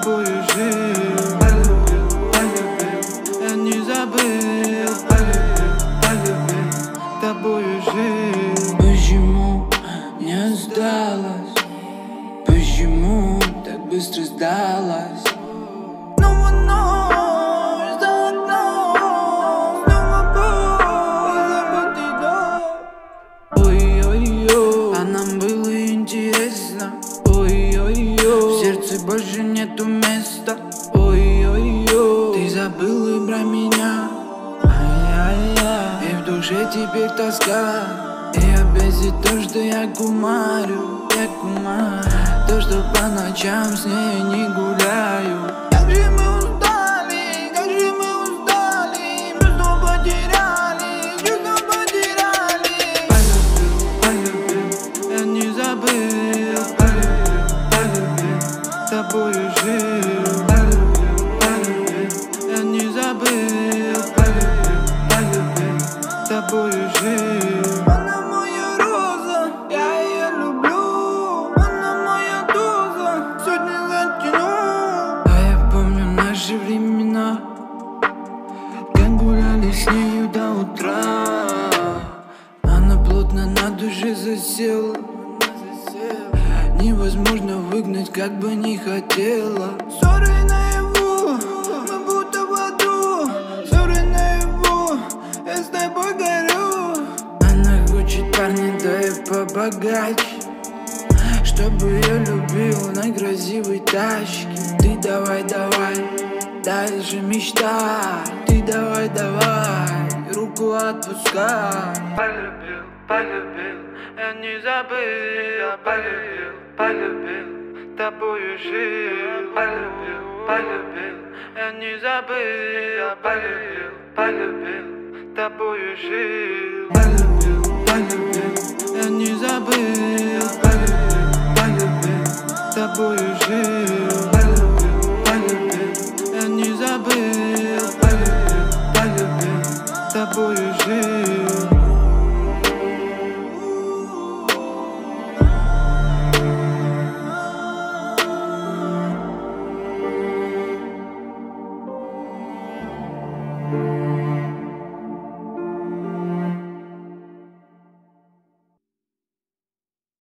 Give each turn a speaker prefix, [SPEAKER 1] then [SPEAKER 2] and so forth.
[SPEAKER 1] тобою жил. Полюбил, полюбил, я не забыл. Полюбил, полюбил, тобою жил.
[SPEAKER 2] Почему не сдалась? Почему так быстро сдалась?
[SPEAKER 1] Снова ночь за окном, снова боль, забытый дом. Ой-ой-ой, а нам было интересно. Ой-ой-ой, в сердце больше нету места. Ой-ой-ой, ты забыл и про меня. Ай-яй-яй, и в душе теперь тоска. И опять за то, что я кумарю, то, что по ночам с ней не гуляю. Как же мы устали, как же мы устали, чувства потеряли, чувства потеряли. Полюбил, полюбил, я не забыл. Полюбил, полюбил, тобою жил. Полюбил, полюбил, я не забыл. Полюбил, полюбил, тобою жил. Она моя роза, я ее люблю. Она моя доза, сегодня затяну. А я помню наши времена, как гуляли с нею до утра. Она плотно на душе засела, невозможно выгнать, как бы не хотела. Ссоры наяву, мы будто в аду. Ссоры наяву, я с тобой горю. Она хочет парня, да и побогаче, чтобы я любил на красивой тачке. Ты давай, давай, дальше мечтай. Ты давай, давай, руку отпускай. Полюбил, полюбил, я не забыл. Полюбил, полюбил, тобою жил. Полюбил, полюбил, я не забыл. Полюбил, полюбил, тобою жил. Полюбил, полюбил.